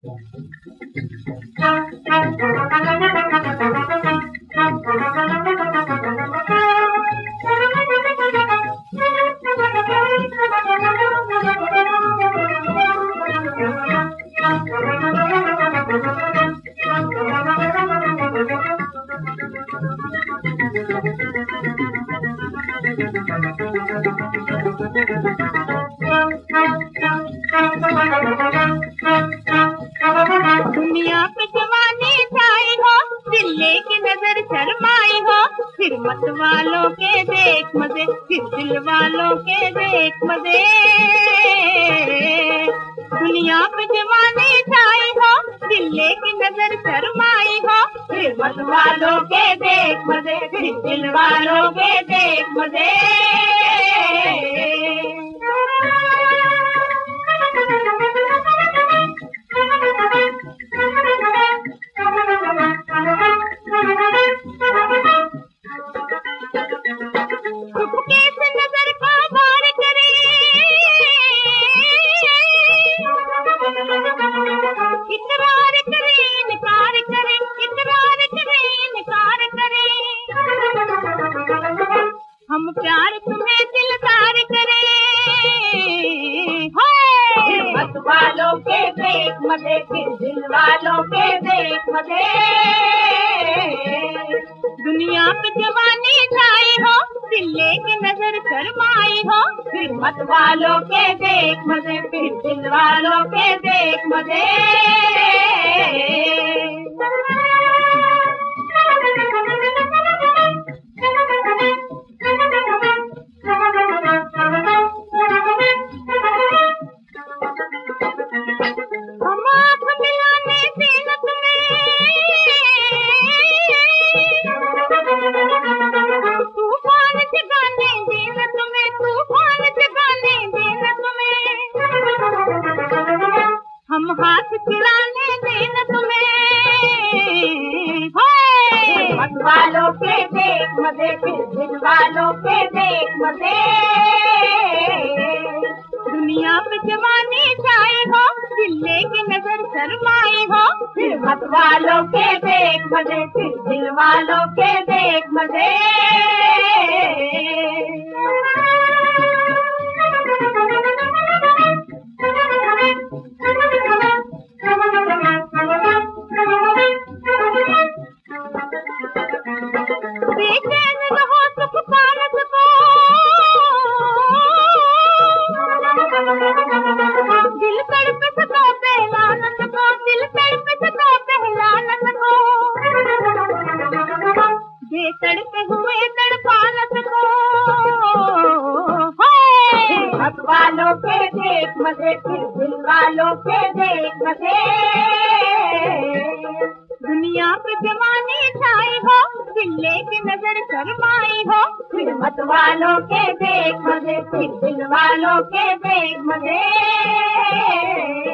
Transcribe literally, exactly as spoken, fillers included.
दुनिया पे जवानी छाई हो, दिल्ली की नजर शर्माई हो, फिर मत वालों के देख मजे, फिर दिल वालों के देख मजे। दुनिया पे जवानी छाई हो, दिल्ली की नजर शर्माई हो, फिर मत वालों के देख मजे, फिर दिल वालों के देख मजे। चुपके से नजर को वार करे, इकरार करे इनकार करे, इकरार करे इनकार करे। हम प्यार तुम्हें दिलदार करें, मत वालों के देख मजे, फिर दिल वालों के देख मजे। दुनिया पे जवानी छाई हो, दिल्ली की नजर शर्माई हो, फिर मत वालों के देख मजे, फिर दिल वालों के देख मजे। हम आँख मिलाने से न तुम्हें, तूफान जगाने देन तुम्हें, तूफान जगाने देन तुम्हें। हम हाथ चुराने देन तुम्हें, मत वालों के देख मजे, फिर दिल वालों के देख मजे। दुनिया पे जवानी छाई हो, दिल्ली की नजर शर्माई हो, फिर मत वालों के देख मजे, फिर दिल वालों के देख मजे। बेचैन रहो सुख पालत को, दिल तड़प सको पहलानत को, दिल तड़प सको पहलानत को। बेतड़पे हुए तड़पानत को, मत वालों के देख मजे, फिर दिल वालों के देख मजे। दुनिया पे जवानी छाई हो, दिल्ली की नजर शर्माई हो, फिर मत वालों के देख मजे, फिर दिल वालों के देख मजे।